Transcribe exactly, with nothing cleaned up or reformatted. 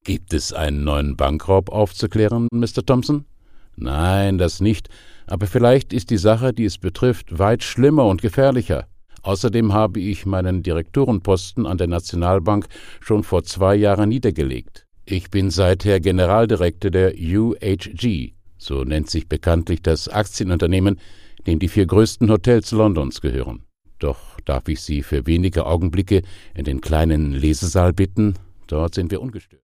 Gibt es einen neuen Bankraub aufzuklären, Mister Thompson? Nein, das nicht, aber vielleicht ist die Sache, die es betrifft, weit schlimmer und gefährlicher. Außerdem habe ich meinen Direktorenposten an der Nationalbank schon vor zwei Jahren niedergelegt. Ich bin seither Generaldirektor der U H G, so nennt sich bekanntlich das Aktienunternehmen, dem die vier größten Hotels Londons gehören. Doch darf ich Sie für wenige Augenblicke in den kleinen Lesesaal bitten? Dort sind wir ungestört.